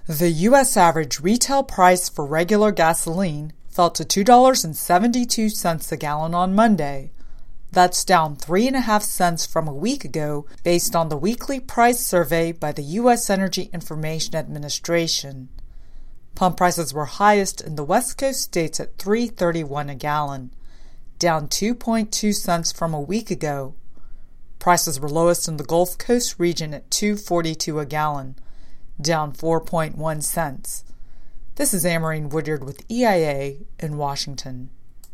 The U.S. average retail price for regular gasoline fell to $2.72 a gallon on Monday. That's down 3.5 cents from a week ago based on the weekly price survey by the U.S. Energy Information Administration. Pump prices were highest in the West Coast states at $3.31 a gallon, down 2.2 cents from a week ago. Prices were lowest in the Gulf Coast region at $2.42 a gallon, down 4.1 cents. This is Amarine Woodyard with EIA in Washington.